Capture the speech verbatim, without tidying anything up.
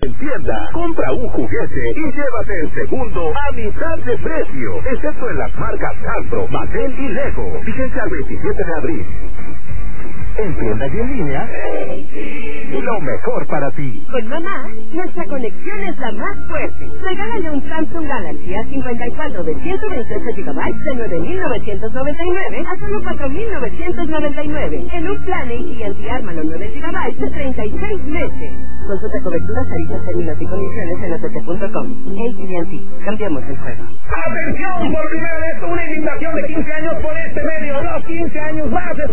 En tienda, compra un juguete y llévate el segundo a mitad de precio, excepto en las marcas Hasbro, Mattel y Lego. Vigencia al veintisiete de abril. En tienda y en línea, lo mejor para ti. Con mamá, nuestra conexión es la más fuerte. Regálale un Samsung Galaxy A cincuenta y cuatro de ciento veintiocho gigabytes de nueve mil novecientos noventa y nueve a solo cuatro mil novecientos noventa y nueve. En un plan A T and T Ármalo nueve gigabytes de treinta y seis meses. Consulta cobertura, tarifas, términos y condiciones en A T T punto com. A T and T, cambiamos el juego. ¡Atención! Por primera vez una invitación de quince años por este medio. Los quince años más